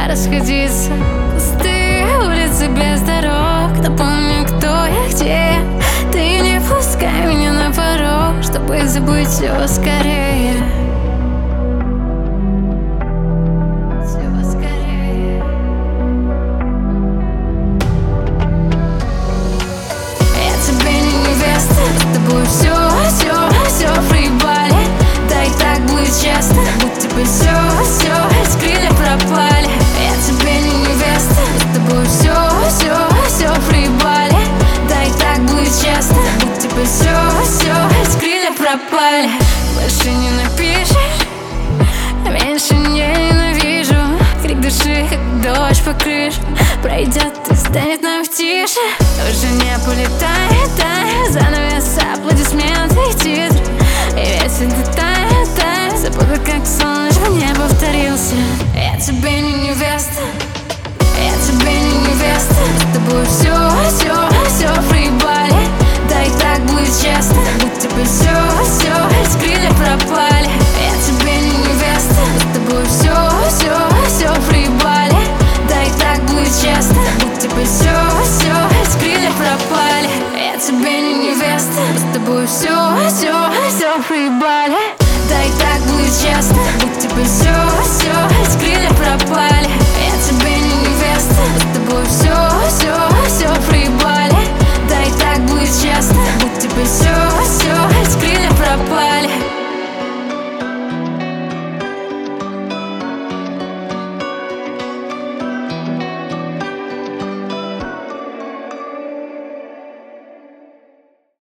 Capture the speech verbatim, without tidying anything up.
расходиться. Пустые улицы без дорог, напомню, кто я, где я. Ты не пускай меня на порог, чтобы забыть все скорее. Все, все, все проебали. Да и так будет честно, будто бы все, все, эти крылья пропали. Я тебе не невеста, с тобой все, все, все проебали. Да и так будет честно, будто бы все, все, эти крылья пропали. Больше не напишешь, меньше не ненавижу. Крик души, как дождь по крышам, пройдет и станет нам тише. Уже не полетает, а занавес